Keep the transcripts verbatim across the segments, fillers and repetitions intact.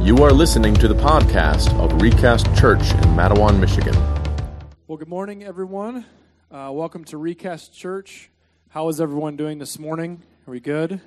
You are listening to the podcast of Recast Church in Matawan, Michigan. Well, good morning, everyone. Uh, welcome to Recast Church. How is everyone doing this morning? Are we good?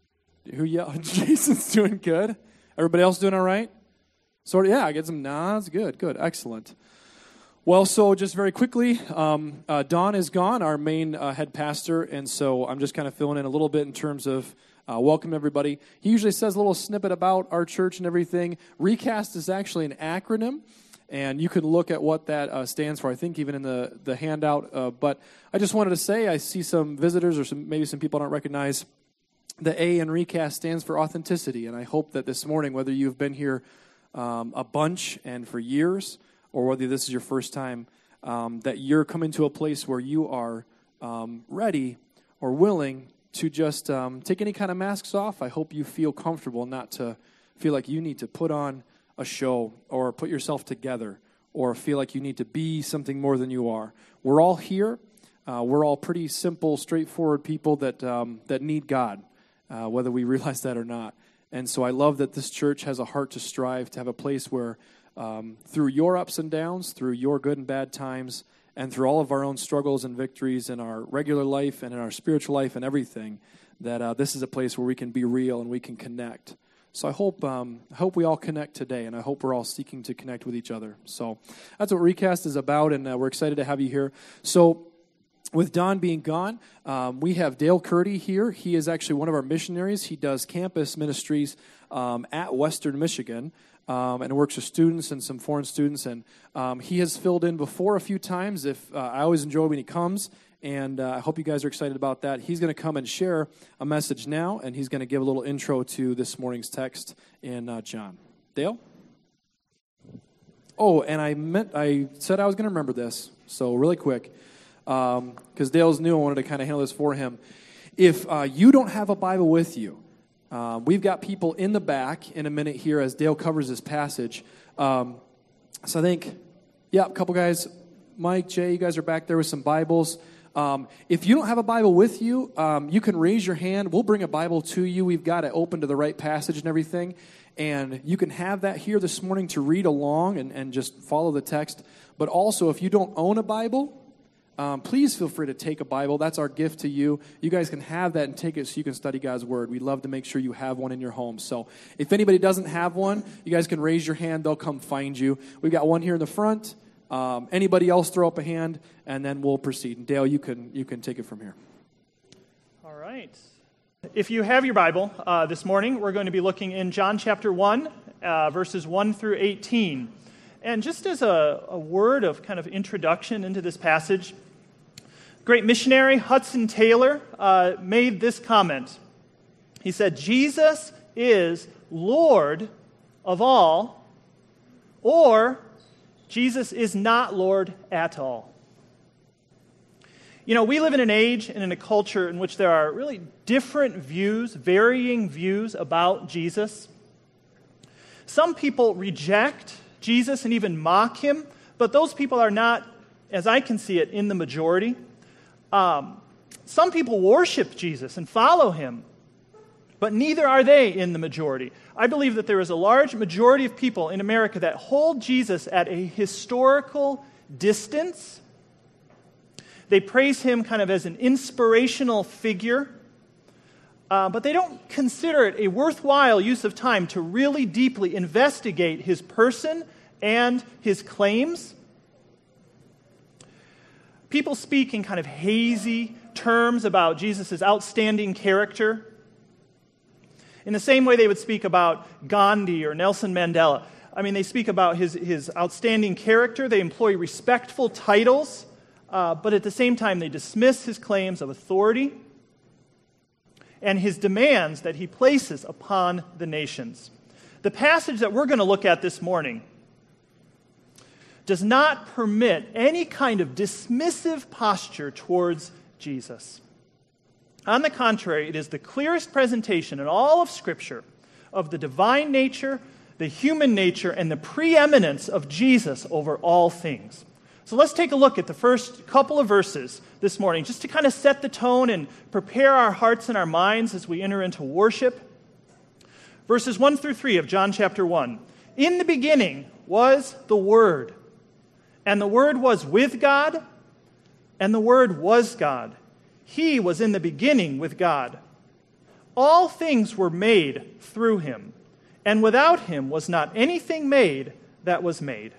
Who yelled? Jason's doing good. Everybody else doing all right? Sort of, yeah, I get some nods. Good, good, excellent. Well, so just very quickly, um, uh, Don is gone, our main uh, head pastor, and so I'm just kind of filling in a little bit in terms of uh, welcome everybody. He usually says a little snippet about our church and everything. Recast is actually an acronym, and you can look at what that uh, stands for, I think even in the, the handout. Uh, but I just wanted to say, I see some visitors or some maybe some people I don't recognize. The A in Recast stands for authenticity, and I hope that this morning, whether you've been here um, a bunch and for years, or whether this is your first time, um, that you're coming to a place where you are um, ready or willing to just um, take any kind of masks off. I hope you feel comfortable not to feel like you need to put on a show or put yourself together or feel like you need to be something more than you are. We're all here. Uh, we're all pretty simple, straightforward people that um, that need God, uh, whether we realize that or not. And so I love that this church has a heart to strive to have a place where Um, through your ups and downs, through your good and bad times, and through all of our own struggles and victories in our regular life and in our spiritual life and everything, that uh, this is a place where we can be real and we can connect. So I hope um, I hope we all connect today, and I hope we're all seeking to connect with each other. So that's what Recast is about, and uh, we're excited to have you here. So with Don being gone, um, we have Dale Curdy here. He is actually one of our missionaries. He does campus ministries um, at Western Michigan. Um, and works with students and some foreign students, and um, he has filled in before a few times. If uh, I always enjoy when he comes, and uh, I hope you guys are excited about that. He's going to come and share a message now, and he's going to give a little intro to this morning's text in uh, John. Dale? Oh, and I meant I said I was going to remember this, so really quick, because um, Dale's new, I wanted to kind of handle this for him. If uh, you don't have a Bible with you, Um, we've got people in the back in a minute here as Dale covers this passage. Um, so I think, yeah, a couple guys, Mike, Jay, you guys are back there with some Bibles. Um, if you don't have a Bible with you, um, you can raise your hand. We'll bring a Bible to you. We've got it open to the right passage and everything. And you can have that here this morning to read along and, and just follow the text. But also, if you don't own a Bible, Um, please feel free to take a Bible. That's our gift to you. You guys can have that and take it so you can study God's Word. We'd love to make sure you have one in your home. So if anybody doesn't have one, you guys can raise your hand. They'll come find you. We've got one here in the front. Um, anybody else throw up a hand, and then we'll proceed. And Dale, you can you can take it from here. All right. If you have your Bible uh, this morning, we're going to be looking in John chapter one, uh, verses one through eighteen. And just as a, a word of kind of introduction into this passage, great missionary Hudson Taylor uh, made this comment. He said, Jesus is Lord of all, or Jesus is not Lord at all. You know, we live in an age and in a culture in which there are really different views, varying views about Jesus. Some people reject Jesus and even mock him, but those people are not, as I can see it, in the majority. Um, some people worship Jesus and follow him, but neither are they in the majority. I believe that there is a large majority of people in America that hold Jesus at a historical distance. They praise him kind of as an inspirational figure, uh, but they don't consider it a worthwhile use of time to really deeply investigate his person and his claims. People speak in kind of hazy terms about Jesus' outstanding character, in the same way they would speak about Gandhi or Nelson Mandela. I mean, they speak about his, his outstanding character. They employ respectful titles, uh, but at the same time, they dismiss his claims of authority and his demands that he places upon the nations. The passage that we're going to look at this morning does not permit any kind of dismissive posture towards Jesus. On the contrary, it is the clearest presentation in all of Scripture of the divine nature, the human nature, and the preeminence of Jesus over all things. So let's take a look at the first couple of verses this morning, just to kind of set the tone and prepare our hearts and our minds as we enter into worship. verses one through three of John chapter one. In the beginning was the Word, and the Word was with God, and the Word was God. He was in the beginning with God. All things were made through him, and without him was not anything made that was made.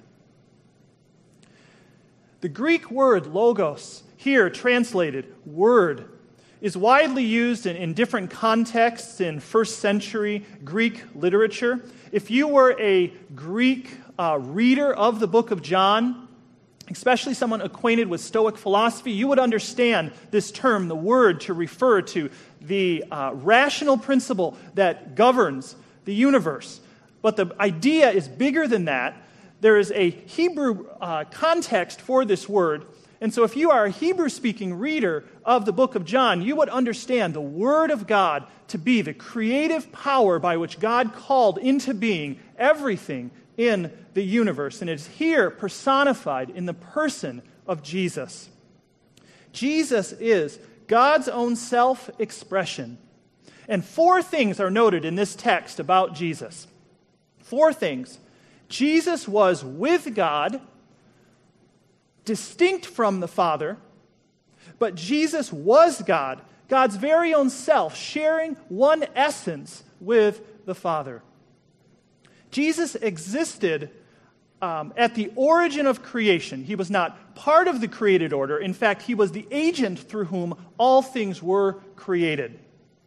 The Greek word logos, here translated word, is widely used in, in different contexts in first century Greek literature. If you were a Greek uh, reader of the book of John, especially someone acquainted with Stoic philosophy, you would understand this term, the word, to refer to the uh, rational principle that governs the universe. But the idea is bigger than that. There is a Hebrew uh, context for this word. And so if you are a Hebrew-speaking reader of the book of John, you would understand the Word of God to be the creative power by which God called into being everything in the universe. And it is here personified in the person of Jesus. Jesus is God's own self-expression. And four things are noted in this text about Jesus. Four things. Jesus was with God, distinct from the Father, but Jesus was God, God's very own self, sharing one essence with the Father. Jesus existed um, at the origin of creation. He was not part of the created order. In fact, he was the agent through whom all things were created.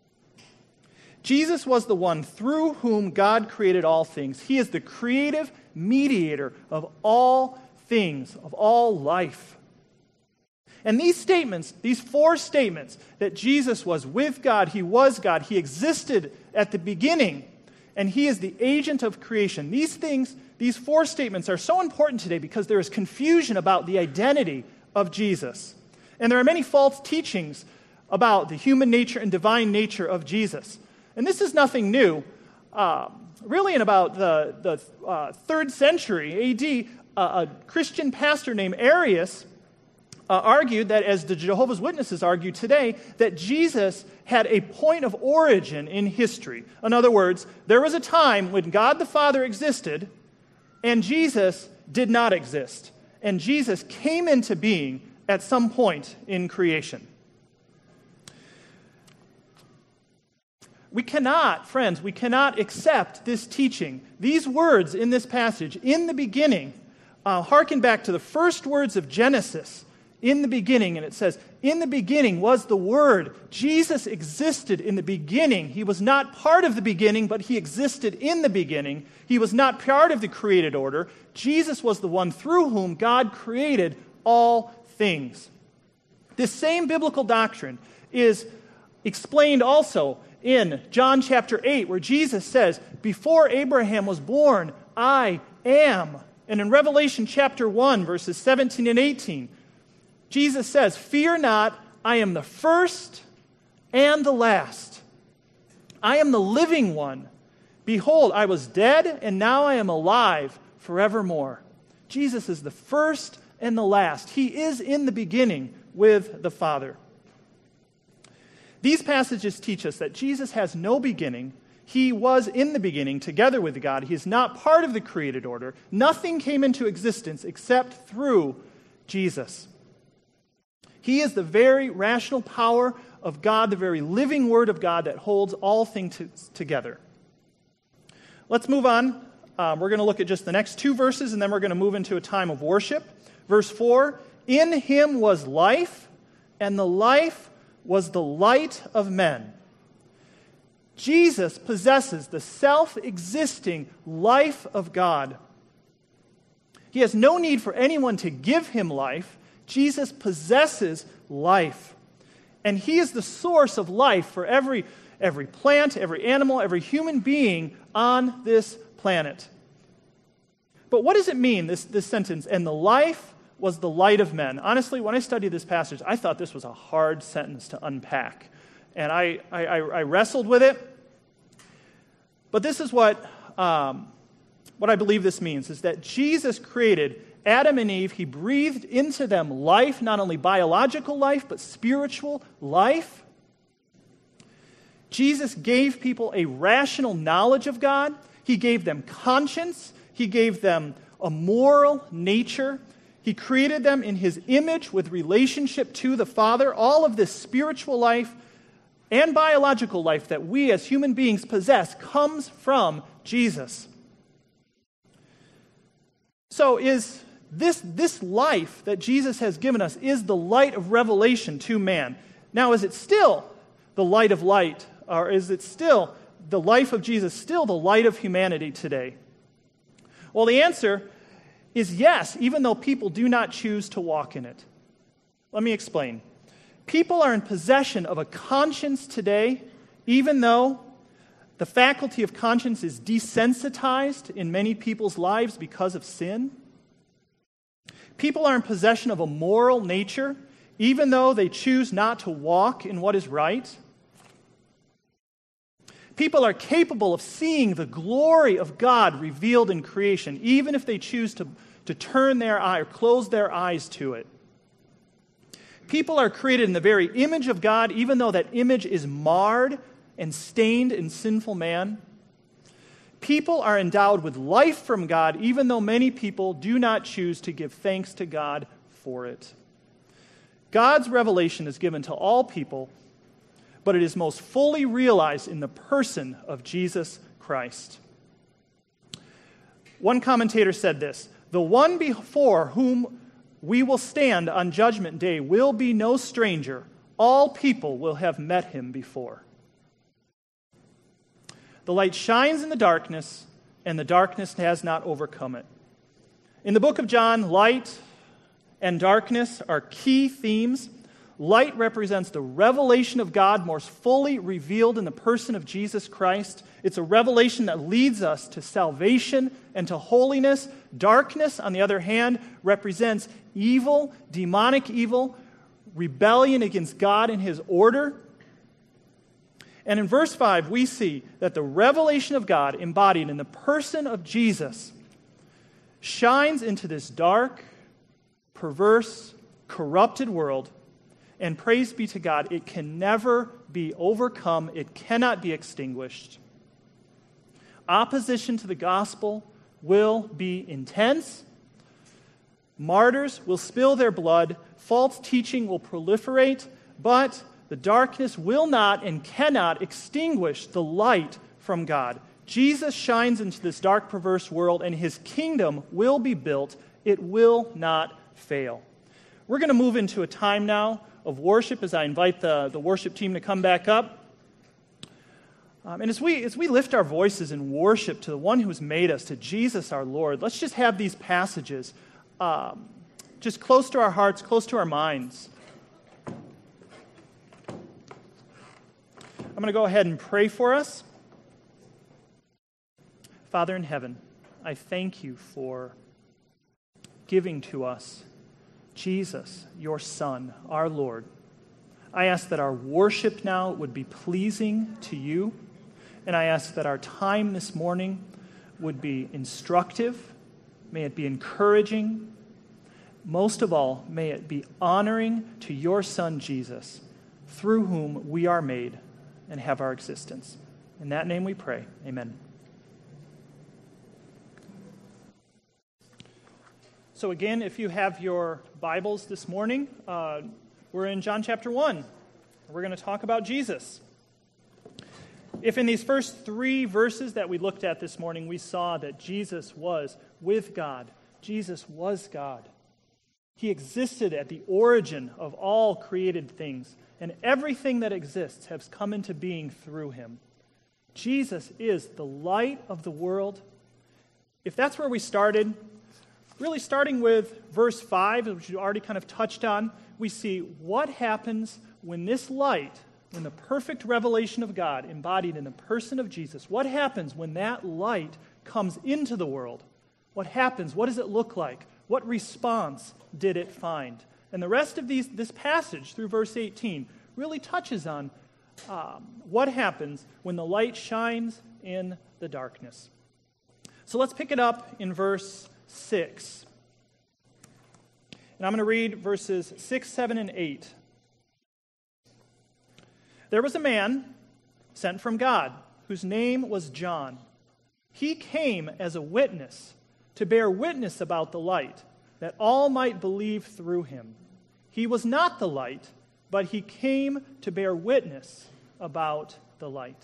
Jesus was the one through whom God created all things. He is the creative mediator of all things, of all life. And these statements, these four statements, that Jesus was with God, he was God, he existed at the beginning, and he is the agent of creation. These things, these four statements are so important today because there is confusion about the identity of Jesus. And there are many false teachings about the human nature and divine nature of Jesus. And this is nothing new. Uh, really, in about the, the uh, third century A D, uh, a Christian pastor named Arius uh, argued that, as the Jehovah's Witnesses argue today, that Jesus had a point of origin in history. In other words, there was a time when God the Father existed and Jesus did not exist. And Jesus came into being at some point in creation. We cannot, friends, we cannot accept this teaching. These words in this passage, in the beginning, uh, hearken back to the first words of Genesis, in the beginning, and it says, in the beginning was the Word. Jesus existed in the beginning. He was not part of the beginning, but he existed in the beginning. He was not part of the created order. Jesus was the one through whom God created all things. This same biblical doctrine is explained also in John chapter eight, where Jesus says, before Abraham was born, I am. And in Revelation chapter one, verses seventeen and eighteen, Jesus says, fear not, I am the first and the last. I am the living one. Behold, I was dead, and now I am alive forevermore. Jesus is the first and the last. He is in the beginning with the Father. These passages teach us that Jesus has no beginning. He was in the beginning together with God. He is not part of the created order. Nothing came into existence except through Jesus. He is the very rational power of God, the very living Word of God that holds all things to, together. Let's move on. Um, we're going to look at just the next two verses, and then we're going to move into a time of worship. Verse four, in him was life, and the life was the light of men. Jesus possesses the self-existing life of God. He has no need for anyone to give him life. Jesus possesses life. And he is the source of life for every, every plant, every animal, every human being on this planet. But what does it mean, this, this sentence, and the life was the light of men? Honestly, when I studied this passage, I thought this was a hard sentence to unpack. And I, I, I wrestled with it. But this is what, um, what I believe this means, is that Jesus created Adam and Eve. He breathed into them life, not only biological life, but spiritual life. Jesus gave people a rational knowledge of God. He gave them conscience. He gave them a moral nature. He created them in His image with relationship to the Father. All of this spiritual life and biological life that we as human beings possess comes from Jesus. So is this, this life that Jesus has given us is the light of revelation to man. Now, is it still the light of light, or is it still the life of Jesus, still the light of humanity today? Well, the answer is yes, even though people do not choose to walk in it. Let me explain. People are in possession of a conscience today, even though the faculty of conscience is desensitized in many people's lives because of sin. People are in possession of a moral nature, even though they choose not to walk in what is right. People are capable of seeing the glory of God revealed in creation, even if they choose to, to turn their eye or close their eyes to it. People are created in the very image of God, even though that image is marred and stained in sinful man. People are endowed with life from God, even though many people do not choose to give thanks to God for it. God's revelation is given to all people, but it is most fully realized in the person of Jesus Christ. One commentator said this, "The one before whom we will stand on Judgment Day will be no stranger. All people will have met him before." The light shines in the darkness, and the darkness has not overcome it. In the book of John, light and darkness are key themes. Light represents the revelation of God most fully revealed in the person of Jesus Christ. It's a revelation that leads us to salvation and to holiness. Darkness, on the other hand, represents evil, demonic evil, rebellion against God and His order. And in verse five, we see that the revelation of God embodied in the person of Jesus shines into this dark, perverse, corrupted world. And praise be to God, it can never be overcome. It cannot be extinguished. Opposition to the gospel will be intense. Martyrs will spill their blood. False teaching will proliferate. But the darkness will not and cannot extinguish the light from God. Jesus shines into this dark, perverse world, and His kingdom will be built. It will not fail. We're going to move into a time now of worship as I invite the, the worship team to come back up. Um, and as we, as we lift our voices in worship to the one who has made us, to Jesus our Lord, let's just have these passages um, just close to our hearts, close to our minds. I'm going to go ahead and pray for us. Father in heaven, I thank you for giving to us Jesus, your Son, our Lord. I ask that our worship now would be pleasing to you, and I ask that our time this morning would be instructive. May it be encouraging. Most of all, may it be honoring to your Son, Jesus, through whom we are made and have our existence. In that name we pray. Amen. So again, if you have your Bibles this morning, uh, we're in John chapter one. We're going to talk about Jesus. If in these first three verses that we looked at this morning, we saw that Jesus was with God. Jesus was God. He existed at the origin of all created things, and everything that exists has come into being through Him. Jesus is the light of the world. If that's where we started, really starting with verse five, which you already kind of touched on, we see what happens when this light, when the perfect revelation of God embodied in the person of Jesus, what happens when that light comes into the world? What happens? What does it look like? What response did it find? And the rest of these, this passage through verse eighteen really touches on um, what happens when the light shines in the darkness. So let's pick it up in verse six. And I'm going to read verses six, seven, and eight. There was a man sent from God, whose name was John. He came as a witness to bear witness about the light, that all might believe through him. He was not the light, but he came to bear witness about the light.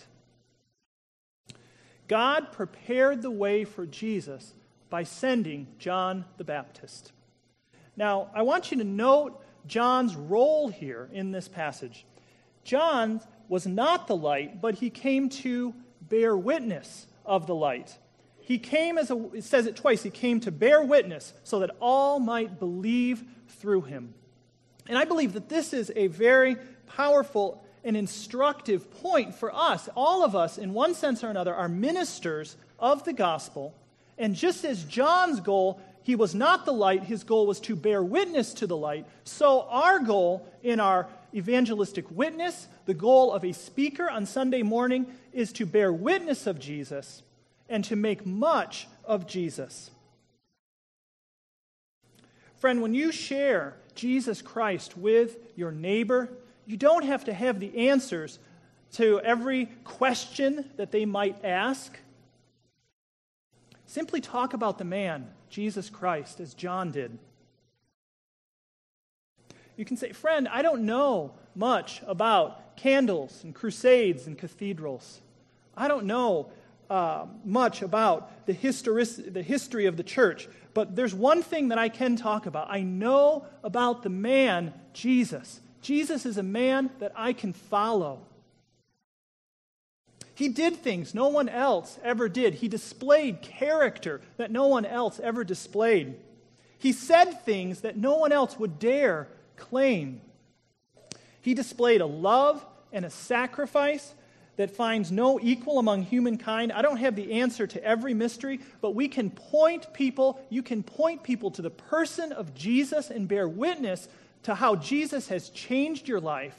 God prepared the way for Jesus by sending John the Baptist. Now, I want you to note John's role here in this passage. John was not the light, but he came to bear witness of the light. He came as a, it says it twice, he came to bear witness so that all might believe through him. And I believe that this is a very powerful and instructive point for us. All of us, in one sense or another, are ministers of the gospel. And just as John's goal, he was not the light, his goal was to bear witness to the light, so our goal in our evangelistic witness, the goal of a speaker on Sunday morning, is to bear witness of Jesus and to make much of Jesus. Friend, when you share Jesus Christ with your neighbor, you don't have to have the answers to every question that they might ask. Simply talk about the man, Jesus Christ, as John did. You can say, friend, I don't know much about candles and crusades and cathedrals. I don't know uh, much about the history, the history of the church, but there's one thing that I can talk about. I know about the man, Jesus. Jesus is a man that I can follow. He did things no one else ever did. He displayed character that no one else ever displayed. He said things that no one else would dare claim. He displayed a love and a sacrifice that finds no equal among humankind. I don't have the answer to every mystery, but we can point people, you can point people to the person of Jesus and bear witness to how Jesus has changed your life.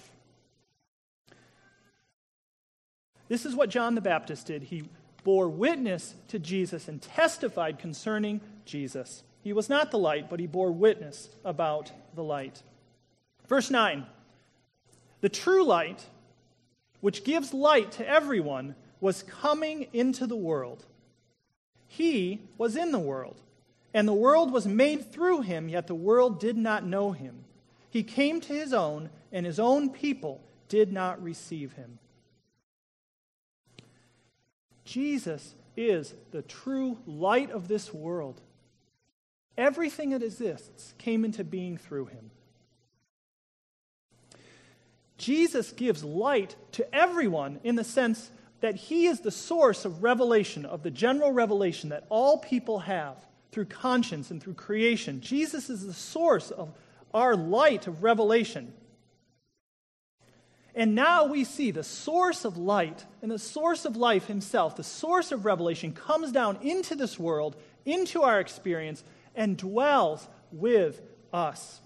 This is what John the Baptist did. He bore witness to Jesus and testified concerning Jesus. He was not the light, but he bore witness about the light. Verse nine, the true light, which gives light to everyone, was coming into the world. He was in the world, and the world was made through him, yet the world did not know him. He came to his own, and his own people did not receive him. Jesus is the true light of this world. Everything that exists came into being through him. Jesus gives light to everyone in the sense that he is the source of revelation, of the general revelation that all people have through conscience and through creation. Jesus is the source of our light of revelation. And now we see the source of light and the source of life himself, the source of revelation, comes down into this world, into our experience, and dwells with us.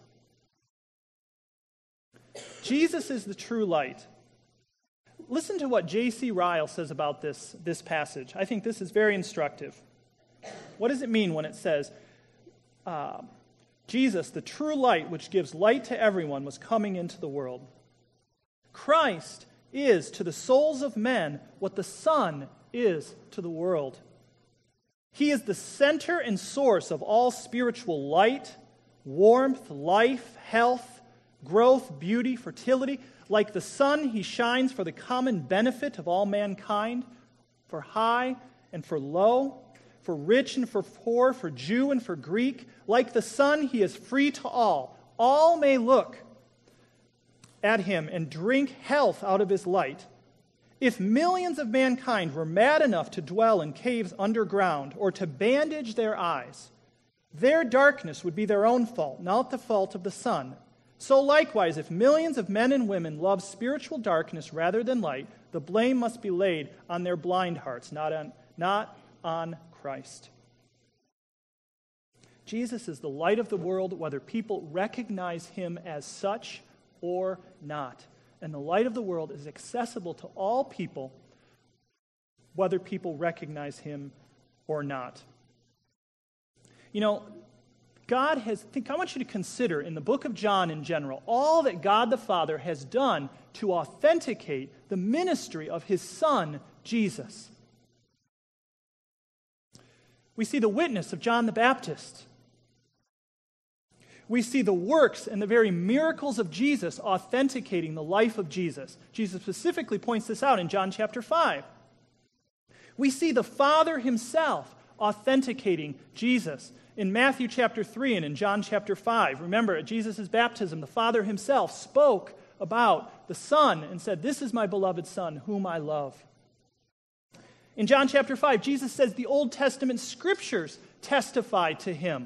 Jesus is the true light. Listen to what J C Ryle says about this, this passage. I think this is very instructive. What does it mean when it says, uh, Jesus, the true light which gives light to everyone, was coming into the world? Christ is to the souls of men what the sun is to the world. He is the center and source of all spiritual light, warmth, life, health, growth, beauty, fertility. Like the sun, he shines for the common benefit of all mankind, for high and for low, for rich and for poor, for Jew and for Greek. Like the sun, he is free to all. All may look at him and drink health out of his light. If millions of mankind were mad enough to dwell in caves underground or to bandage their eyes, their darkness would be their own fault, not the fault of the sun. So likewise, if millions of men and women love spiritual darkness rather than light, the blame must be laid on their blind hearts, not on, not on Christ. Jesus is the light of the world, whether people recognize him as such or not. And the light of the world is accessible to all people, whether people recognize him or not. You know, God has, think, I want you to consider in the book of John in general, all that God the Father has done to authenticate the ministry of his Son, Jesus. We see the witness of John the Baptist. We see the works and the very miracles of Jesus authenticating the life of Jesus. Jesus specifically points this out in John chapter five. We see the Father himself authenticating Jesus in Matthew chapter three and in John chapter five. Remember, at Jesus' baptism, the Father himself spoke about the Son and said, "This is my beloved Son, whom I love." In John chapter five, Jesus says the Old Testament scriptures testify to him.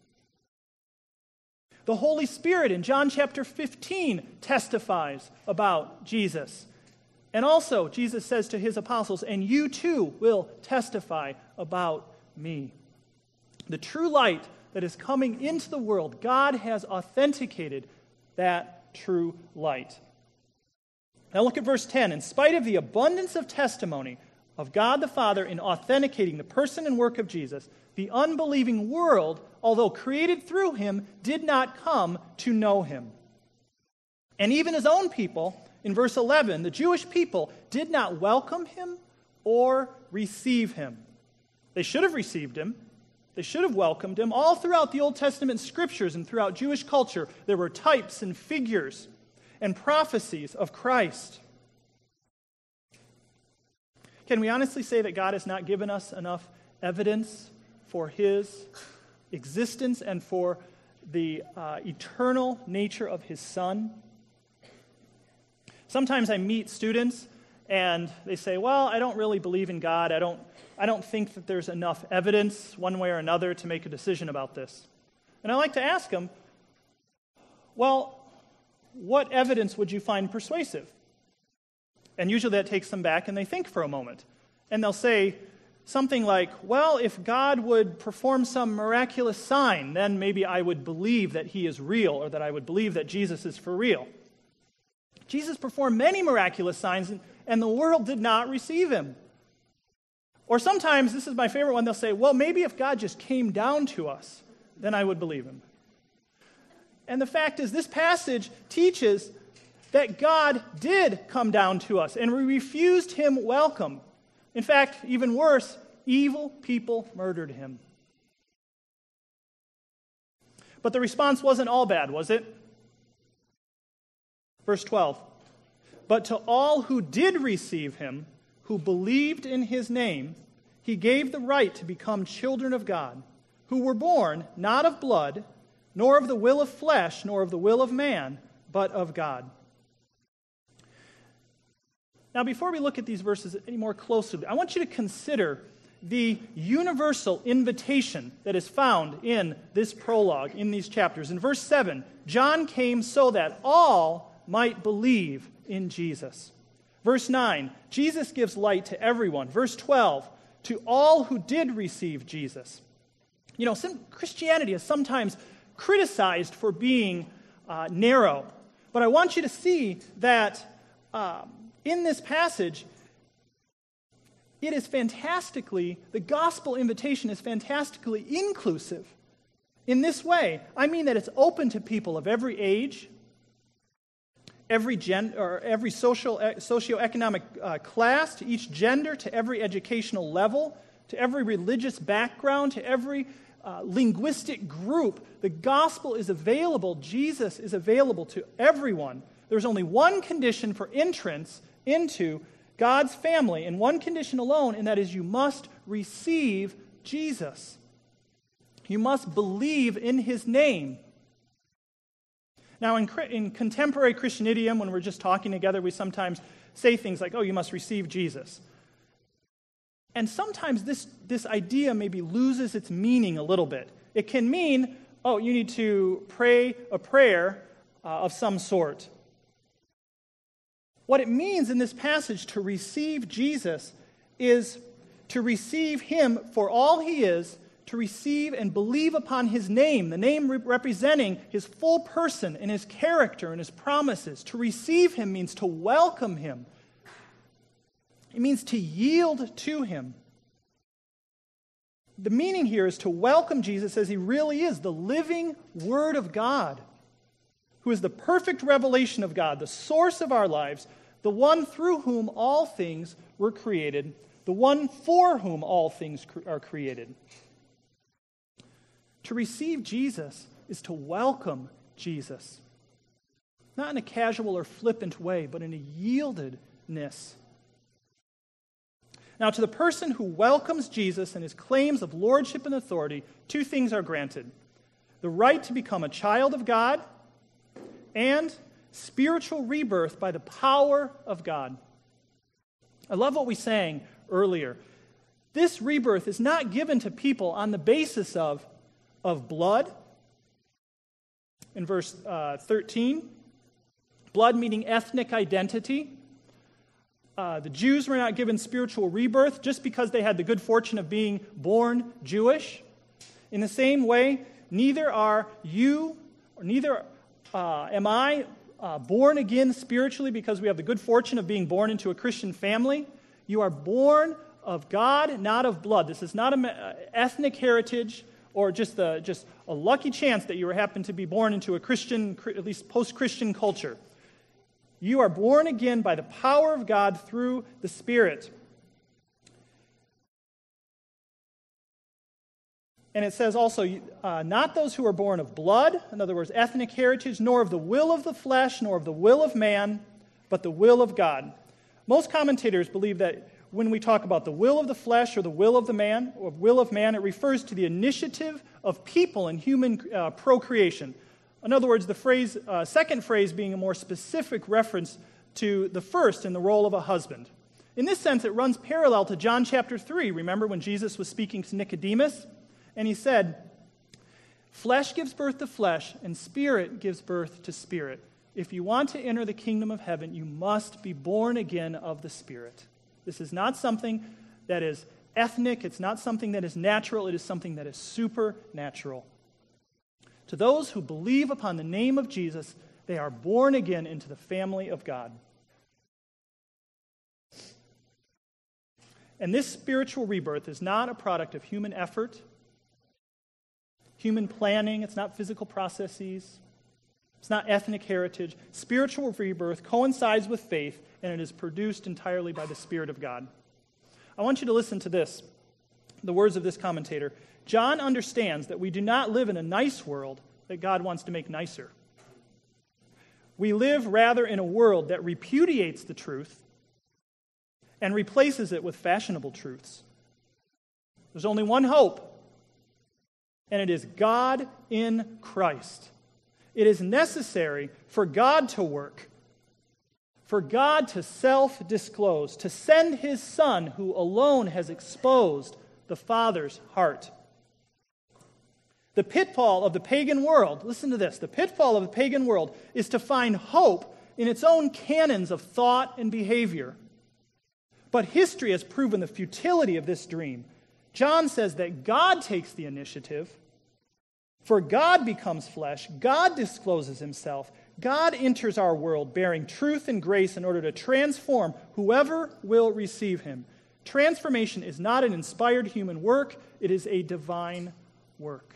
The Holy Spirit in John chapter fifteen testifies about Jesus. And also, Jesus says to his apostles, "And you too will testify about me." The true light that is coming into the world, God has authenticated that true light. Now look at verse ten. In spite of the abundance of testimony of God the Father in authenticating the person and work of Jesus, the unbelieving world, although created through him, did not come to know him. And even his own people, in verse eleven, the Jewish people did not welcome him or receive him. They should have received him. They should have welcomed him. All throughout the Old Testament scriptures and throughout Jewish culture, there were types and figures and prophecies of Christ. Can we honestly say that God has not given us enough evidence for his existence and for the uh, eternal nature of his Son? Sometimes I meet students and they say, "Well, I don't really believe in God. I don't I don't think that there's enough evidence one way or another to make a decision about this." And I like to ask them, "Well, what evidence would you find persuasive?" And usually that takes them back and they think for a moment. And they'll say something like, "Well, if God would perform some miraculous sign, then maybe I would believe that he is real, or that I would believe that Jesus is for real." Jesus performed many miraculous signs, and, and the world did not receive him. Or sometimes, this is my favorite one, they'll say, "Well, maybe if God just came down to us, then I would believe him." And the fact is, this passage teaches that God did come down to us, and we refused him welcome. In fact, even worse, evil people murdered him. But the response wasn't all bad, was it? Verse twelve, "But to all who did receive him, who believed in his name, he gave the right to become children of God, who were born not of blood, nor of the will of flesh, nor of the will of man, but of God." Now, before we look at these verses any more closely, I want you to consider the universal invitation that is found in this prologue, in these chapters. In verse seven, John came so that all might believe in Jesus. Verse nine, Jesus gives light to everyone. Verse twelve, to all who did receive Jesus. You know, some, Christianity is sometimes criticized for being uh, narrow, but I want you to see that um, in this passage, it is fantastically, the gospel invitation is fantastically inclusive. In this way, I mean that it's open to people of every age, every gen, or every social socioeconomic uh, class, to each gender, to every educational level, to every religious background, to every uh, linguistic group. The gospel is available. Jesus is available to everyone. There's only one condition for entrance into God's family, and one condition alone, and that is you must receive Jesus. You must believe in his name. Now, in, in contemporary Christian idiom, when we're just talking together, we sometimes say things like, "Oh, you must receive Jesus." And sometimes this, this idea maybe loses its meaning a little bit. It can mean, oh, you need to pray a prayer uh, of some sort. What it means in this passage to receive Jesus is to receive him for all he is, to receive and believe upon his name, the name re- representing his full person and his character and his promises. To receive him means to welcome him. It means to yield to him. the meaning here is to welcome Jesus as he really is, the living Word of God, who is the perfect revelation of God, the source of our lives, the one through whom all things were created, the one for whom all things are created. To receive Jesus is to welcome Jesus, not in a casual or flippant way, but in a yieldedness. Now, to the person who welcomes Jesus and his claims of lordship and authority, two things are granted: the right to become a child of God and spiritual rebirth by the power of God. I love what we sang earlier. This rebirth is not given to people on the basis of, of blood. In verse uh, thirteen, blood meaning ethnic identity. Uh, the Jews were not given spiritual rebirth just because they had the good fortune of being born Jewish. In the same way, neither are you, or neither uh, am I uh, born again spiritually because we have the good fortune of being born into a Christian family. You are born of God, not of blood. This is not an ethnic heritage or just, the, just a lucky chance that you happen to be born into a Christian, at least post-Christian culture. You are born again by the power of God through the Spirit. And it says also, uh, not those who are born of blood, in other words, ethnic heritage, nor of the will of the flesh, nor of the will of man, but the will of God. Most commentators believe that when we talk about the will of the flesh or the will of the man, or will of man, it refers to the initiative of people in human uh, procreation. In other words, the phrase, uh, second phrase being a more specific reference to the first in the role of a husband. In this sense, it runs parallel to John chapter three. Remember when Jesus was speaking to Nicodemus? And he said, flesh gives birth to flesh, and spirit gives birth to spirit. If you want to enter the kingdom of heaven, you must be born again of the Spirit. This is not something that is ethnic. It's not something that is natural. It is something that is supernatural. To those who believe upon the name of Jesus, they are born again into the family of God. And this spiritual rebirth is not a product of human effort, human planning. It's not physical processes. It's not ethnic heritage. Spiritual rebirth coincides with faith, and it is produced entirely by the Spirit of God. I want you to listen to this, the words of this commentator. John understands that we do not live in a nice world that God wants to make nicer. We live rather in a world that repudiates the truth and replaces it with fashionable truths. There's only one hope, and it is God in Christ. It is necessary for God to work, for God to self-disclose, to send his Son who alone has exposed the Father's heart. The pitfall of the pagan world, listen to this, the pitfall of the pagan world is to find hope in its own canons of thought and behavior. But history has proven the futility of this dream. John says that God takes the initiative, for God becomes flesh, God discloses himself, God enters our world bearing truth and grace in order to transform whoever will receive him. Transformation is not an inspired human work, it is a divine work.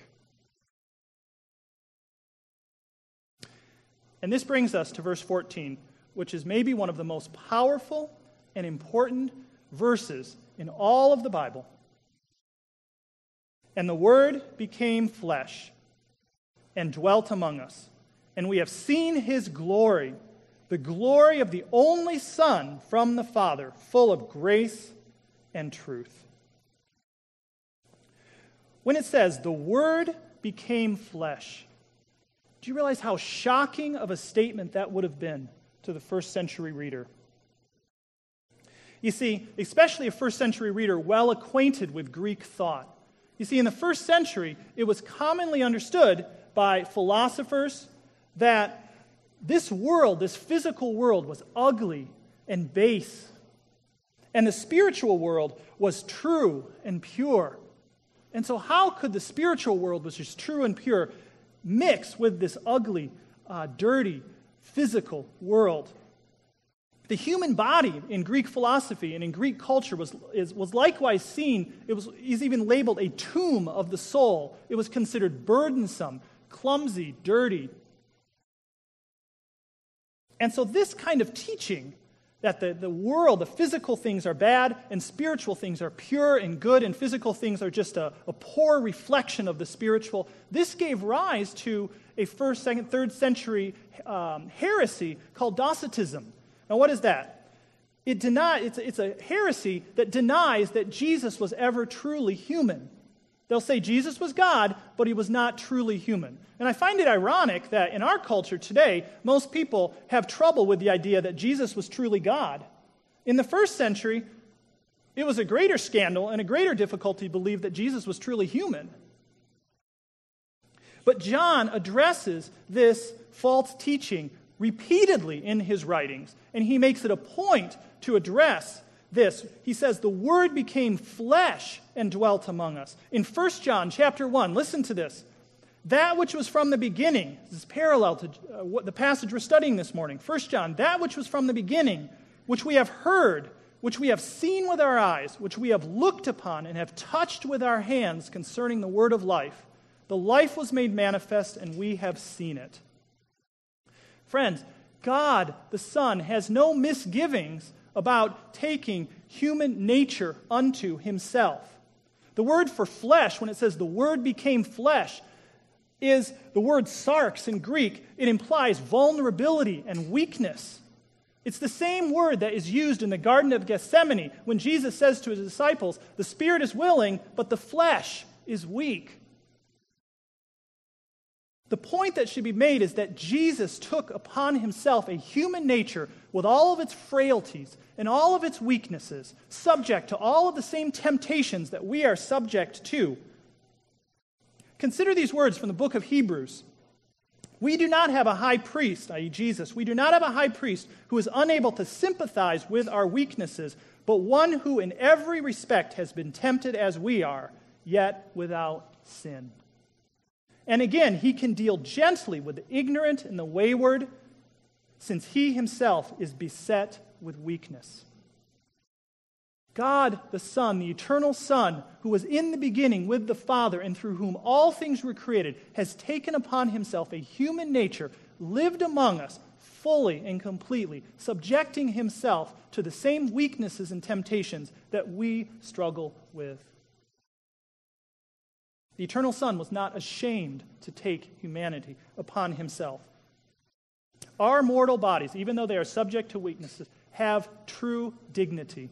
And this brings us to verse fourteen, which is maybe one of the most powerful and important verses in all of the Bible. And the Word became flesh and dwelt among us, and we have seen his glory, the glory of the only Son from the Father, full of grace and truth. When it says, the Word became flesh, do you realize how shocking of a statement that would have been to the first century reader? You see, especially a first century reader well acquainted with Greek thought. You see, in the first century, it was commonly understood by philosophers that this world, this physical world, was ugly and base. And the spiritual world was true and pure. And so how could the spiritual world, which is true and pure, mix with this ugly, uh, dirty, physical world? The human body in Greek philosophy and in Greek culture was, is, was likewise seen, it was is even labeled a tomb of the soul. It was considered burdensome, clumsy, dirty. And so this kind of teaching that the, the world, the physical things are bad and spiritual things are pure and good and physical things are just a, a poor reflection of the spiritual, this gave rise to a first, second, third century um, heresy called Docetism. Now, what is that? It deny, it's, it's a heresy that denies that Jesus was ever truly human. They'll say Jesus was God, but he was not truly human. And I find it ironic that in our culture today, most people have trouble with the idea that Jesus was truly God. In the first century, it was a greater scandal and a greater difficulty to believe that Jesus was truly human. But John addresses this false teaching repeatedly in his writings, and he makes it a point to address this. He says, the Word became flesh and dwelt among us. In First John chapter one, listen to this. That which was from the beginning, this is parallel to uh, what the passage we're studying this morning. First John, that which was from the beginning, which we have heard, which we have seen with our eyes, which we have looked upon and have touched with our hands concerning the word of life. The life was made manifest, and we have seen it. Friends, God, the Son, has no misgivings about taking human nature unto himself. The word for flesh, when it says the Word became flesh, is the word sarx in Greek. It implies vulnerability and weakness. It's the same word that is used in the Garden of Gethsemane when Jesus says to his disciples, the spirit is willing, but the flesh is weak. The point that should be made is that Jesus took upon himself a human nature with all of its frailties and all of its weaknesses, subject to all of the same temptations that we are subject to. Consider these words from the book of Hebrews. We do not have a high priest, that is. Jesus. We do not have a high priest who is unable to sympathize with our weaknesses, but one who in every respect has been tempted as we are, yet without sin. And again, he can deal gently with the ignorant and the wayward, since he himself is beset with weakness. God, the Son, the eternal Son, who was in the beginning with the Father and through whom all things were created, has taken upon himself a human nature, lived among us fully and completely, subjecting himself to the same weaknesses and temptations that we struggle with. The eternal Son was not ashamed to take humanity upon himself. Our mortal bodies, even though they are subject to weaknesses, have true dignity.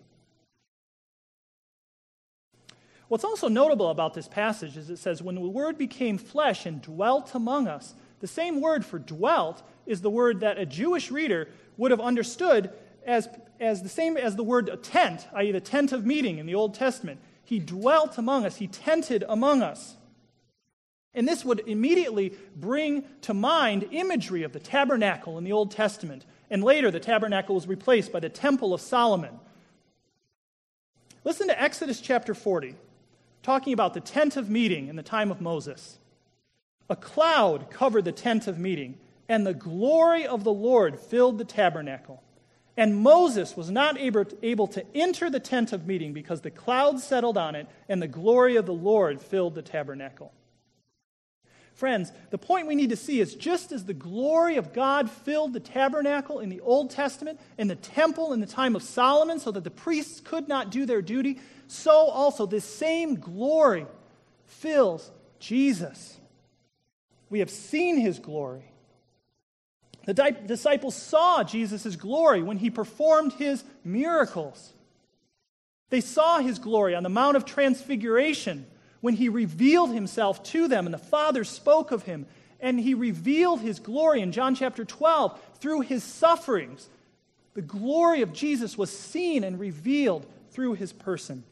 What's also notable about this passage is it says, when the Word became flesh and dwelt among us, the same word for dwelt is the word that a Jewish reader would have understood as, as the same as the word tent, that is the tent of meeting in the Old Testament. He dwelt among us. He tented among us. And this would immediately bring to mind imagery of the tabernacle in the Old Testament. And later, the tabernacle was replaced by the Temple of Solomon. Listen to Exodus chapter forty, talking about the tent of meeting in the time of Moses. A cloud covered the tent of meeting, and the glory of the Lord filled the tabernacle. And Moses was not able to, able to enter the tent of meeting because the cloud settled on it, and the glory of the Lord filled the tabernacle. Friends, the point we need to see is just as the glory of God filled the tabernacle in the Old Testament and the temple in the time of Solomon so that the priests could not do their duty, so also this same glory fills Jesus. We have seen his glory. The di- disciples saw Jesus' glory when he performed his miracles. They saw his glory on the Mount of Transfiguration when he revealed himself to them and the Father spoke of him. And he revealed his glory in John chapter twelve through his sufferings. The glory of Jesus was seen and revealed through his person.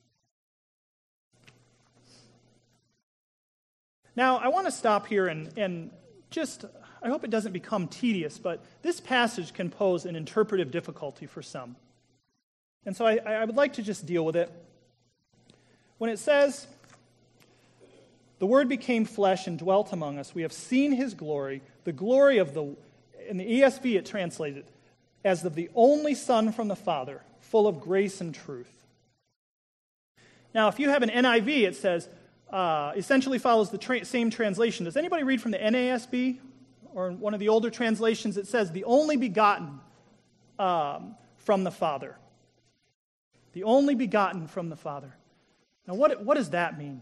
Now, I want to stop here and, and just, I hope it doesn't become tedious, but this passage can pose an interpretive difficulty for some. And so I, I would like to just deal with it. When it says, the Word became flesh and dwelt among us, we have seen his glory, the glory of the, in the E S V it translated, as of the only Son from the Father, full of grace and truth. Now, if you have an N I V, it says, uh, essentially follows the tra- same translation. Does anybody read from the N A S B? Or in one of the older translations, it says, the only begotten um, from the Father. The only begotten from the Father. Now, what, what does that mean?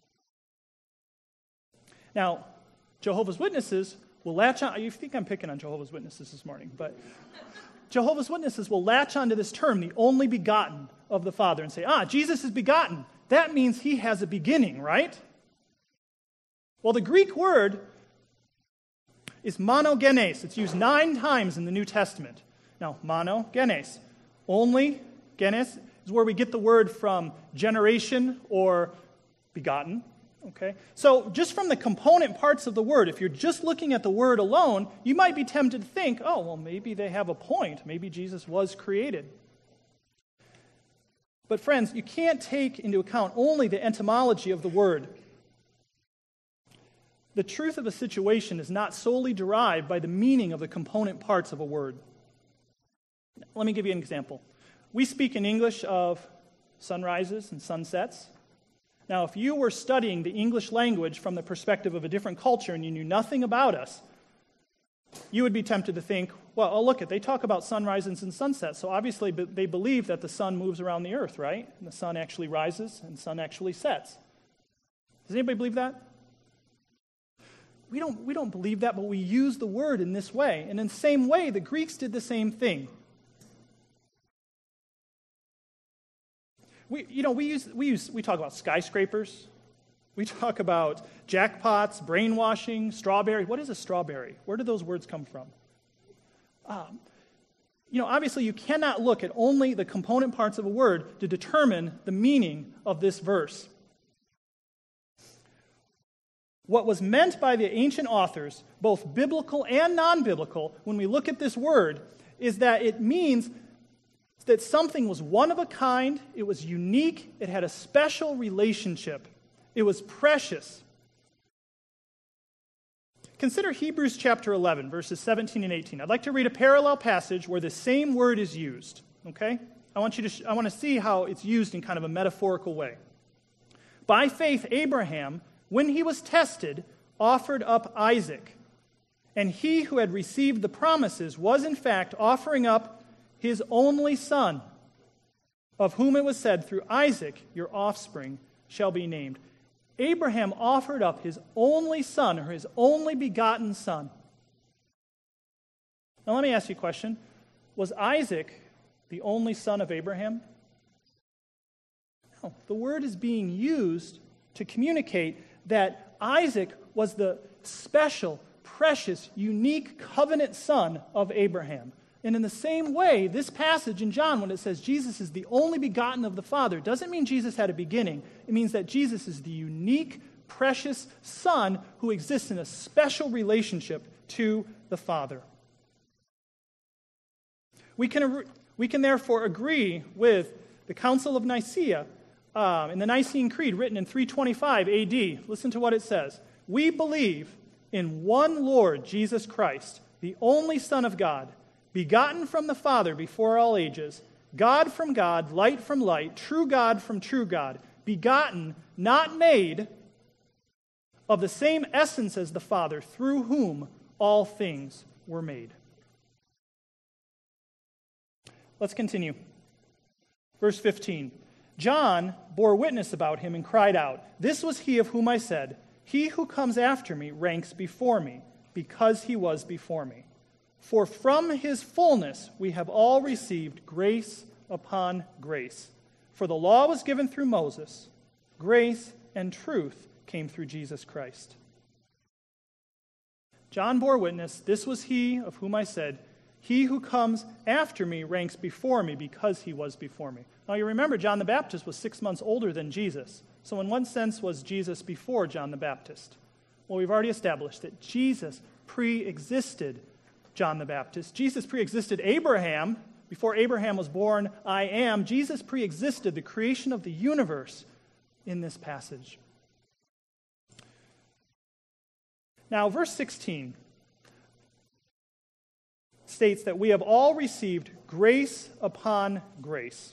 Now, Jehovah's Witnesses will latch on. You think I'm picking on Jehovah's Witnesses this morning, but Jehovah's Witnesses will latch onto this term, the only begotten of the Father, and say, ah, Jesus is begotten. That means he has a beginning, right? Well, the Greek word is monogenes. It's used nine times in the New Testament. Now, monogenes, only, genes, is where we get the word from generation or begotten. Okay? So just from the component parts of the word, if you're just looking at the word alone, you might be tempted to think, oh, well, maybe they have a point. Maybe Jesus was created. But friends, you can't take into account only the etymology of the word. The truth of a situation is not solely derived by the meaning of the component parts of a word. Let me give you an example. We speak in English of sunrises and sunsets. Now, if you were studying the English language from the perspective of a different culture and you knew nothing about us, you would be tempted to think, well, oh, look, they talk about sunrises and sunsets, so obviously they believe that the sun moves around the earth, right? And the sun actually rises and the sun actually sets. Does anybody believe that? We don't, we don't believe that, but we use the word in this way. And in the same way, the Greeks did the same thing. We, you know, we use, we use, we talk about skyscrapers. We talk about jackpots, brainwashing, strawberry. What is a strawberry? Where do those words come from? Um, you know, obviously you cannot look at only the component parts of a word to determine the meaning of this verse. What was meant by the ancient authors, both biblical and non-biblical, when we look at this word, is that it means that something was one of a kind, it was unique, it had a special relationship, it was precious. Consider Hebrews chapter eleven, verses seventeen and eighteen. I'd like to read a parallel passage where the same word is used, okay? I want you to sh- I want to see how it's used in kind of a metaphorical way. By faith, Abraham, when he was tested, offered up Isaac. And he who had received the promises was in fact offering up his only son, of whom it was said, through Isaac your offspring shall be named. Abraham offered up his only son, or his only begotten son. Now let me ask you a question. Was Isaac the only son of Abraham? No. The word is being used to communicate that Isaac was the special, precious, unique covenant son of Abraham. And in the same way, this passage in John, when it says Jesus is the only begotten of the Father, doesn't mean Jesus had a beginning. It means that Jesus is the unique, precious Son who exists in a special relationship to the Father. We can, we can therefore agree with the Council of Nicaea um, in the Nicene Creed written in three twenty-five A D. Listen to what it says. We believe in one Lord Jesus Christ, the only Son of God, begotten from the Father before all ages, God from God, light from light, true God from true God, begotten, not made, of the same essence as the Father, through whom all things were made. Let's continue. Verse fifteen. John bore witness about him and cried out, "This was he of whom I said, he who comes after me ranks before me, because he was before me. For from his fullness we have all received grace upon grace. For the law was given through Moses, grace and truth came through Jesus Christ." John bore witness, "This was he of whom I said, he who comes after me ranks before me, because he was before me." Now you remember, John the Baptist was six months older than Jesus. So in one sense, was Jesus before John the Baptist? Well, we've already established that Jesus pre-existed John the Baptist. Jesus pre-existed Abraham. Before Abraham was born, I am. Jesus pre-existed the creation of the universe in this passage. Now, verse sixteen states that we have all received grace upon grace.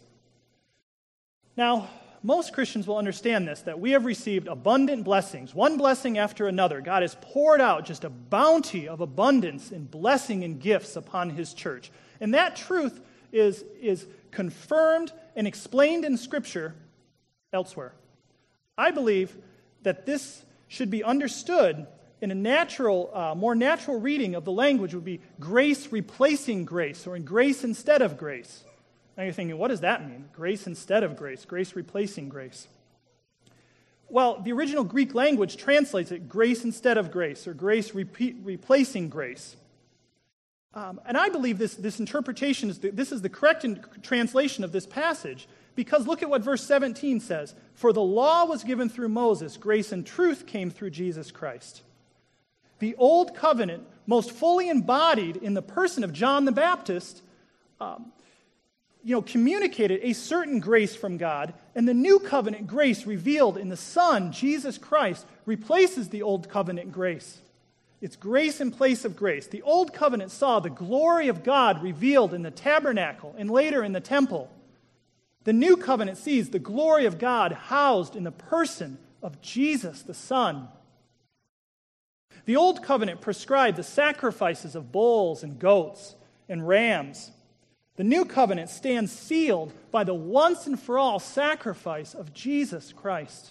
Now, most Christians will understand this, that we have received abundant blessings, one blessing after another. God has poured out just a bounty of abundance and blessing and gifts upon his church. And that truth is, is confirmed and explained in Scripture elsewhere. I believe that this should be understood in a natural, uh, more natural reading of the language would be grace replacing grace, or in grace instead of grace. Now you're thinking, what does that mean? Grace instead of grace, grace replacing grace. Well, the original Greek language translates it grace instead of grace, or grace repeat, replacing grace. Um, and I believe this, this interpretation, is the, this is the correct in, translation of this passage, because look at what verse seventeen says. For the law was given through Moses, grace and truth came through Jesus Christ. The old covenant, most fully embodied in the person of John the Baptist, um, you know, communicated a certain grace from God, and the new covenant grace revealed in the Son, Jesus Christ, replaces the old covenant grace. It's grace in place of grace. The old covenant saw the glory of God revealed in the tabernacle and later in the temple. The new covenant sees the glory of God housed in the person of Jesus, the Son. The old covenant prescribed the sacrifices of bulls and goats and rams. The new covenant stands sealed by the once and for all sacrifice of Jesus Christ.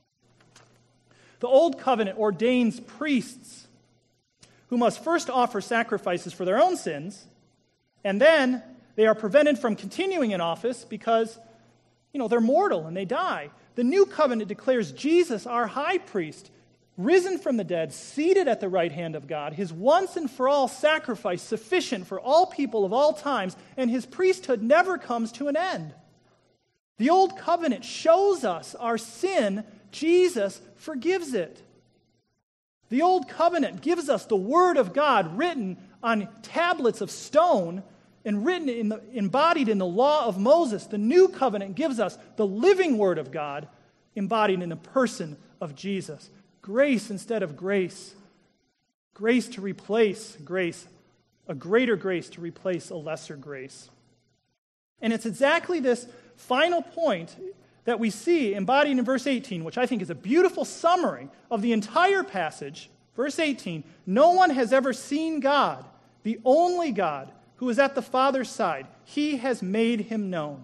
The old covenant ordains priests who must first offer sacrifices for their own sins, and then they are prevented from continuing in office because, you know, they're mortal and they die. The new covenant declares Jesus our high priest, risen from the dead, seated at the right hand of God, his once and for all sacrifice sufficient for all people of all times, and his priesthood never comes to an end. The old covenant shows us our sin. Jesus forgives it. The old covenant gives us the word of God written on tablets of stone and written in the, embodied in the law of Moses. The new covenant gives us the living word of God embodied in the person of Jesus. Grace instead of grace. Grace to replace grace. A greater grace to replace a lesser grace. And it's exactly this final point that we see embodied in verse eighteen, which I think is a beautiful summary of the entire passage. Verse eighteen, no one has ever seen God, the only God who is at the Father's side. He has made him known.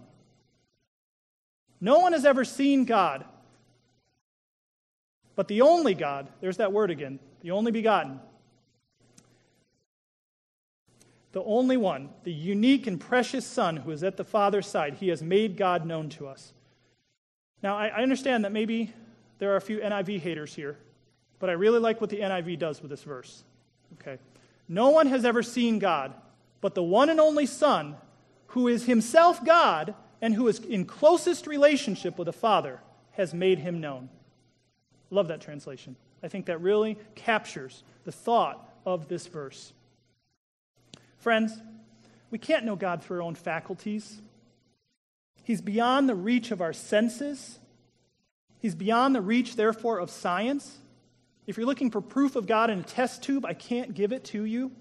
No one has ever seen God. But the only God, there's that word again, the only begotten, the only one, the unique and precious Son who is at the Father's side, he has made God known to us. Now, I, I understand that maybe there are a few N I V haters here, but I really like what the N I V does with this verse. Okay. No one has ever seen God, but the one and only Son, who is himself God and who is in closest relationship with the Father, has made him known. Love that translation. I think that really captures the thought of this verse. Friends, we can't know God through our own faculties. He's beyond the reach of our senses. He's beyond the reach, therefore, of science. If you're looking for proof of God in a test tube, I can't give it to you.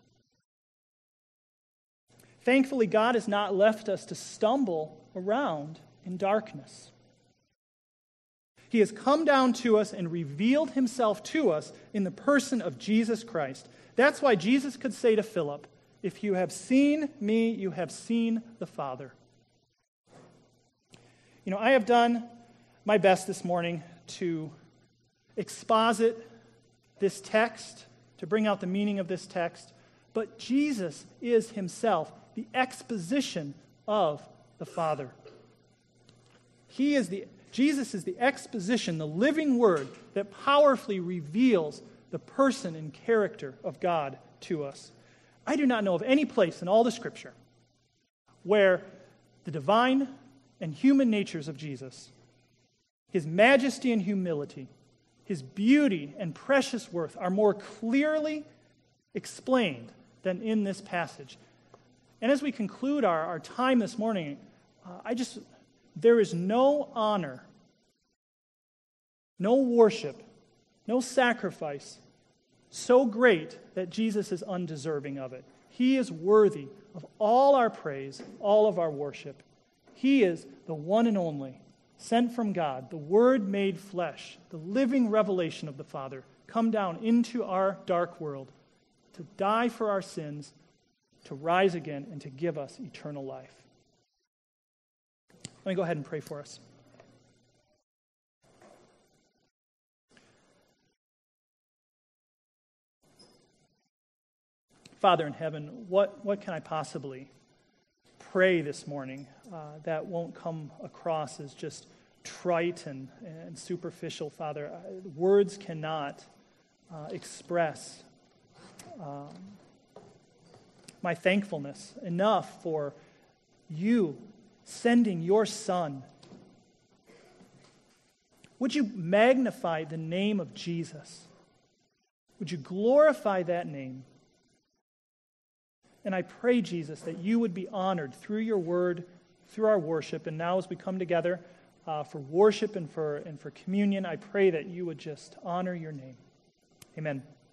Thankfully, God has not left us to stumble around in darkness. He has come down to us and revealed himself to us in the person of Jesus Christ. That's why Jesus could say to Philip, if you have seen me, you have seen the Father. You know, I have done my best this morning to exposit this text, to bring out the meaning of this text, but Jesus is himself the exposition of the Father. He is the Jesus is the exposition, the living word that powerfully reveals the person and character of God to us. I do not know of any place in all the Scripture where the divine and human natures of Jesus, his majesty and humility, his beauty and precious worth are more clearly explained than in this passage. And as we conclude our, our time this morning, uh, I just... There is no honor, no worship, no sacrifice so great that Jesus is undeserving of it. He is worthy of all our praise, all of our worship. He is the one and only, sent from God, the Word made flesh, the living revelation of the Father, come down into our dark world to die for our sins, to rise again, and to give us eternal life. Let me go ahead and pray for us. Father in heaven, what, what can I possibly pray this morning uh, that won't come across as just trite and, and superficial, Father? Uh, words cannot uh, express um, my thankfulness enough for you sending your Son. Would you magnify the name of Jesus? Would you glorify that name? And I pray, Jesus, that you would be honored through your word, through our worship. And now as we come together uh, for worship and for, and for communion, I pray that you would just honor your name. Amen.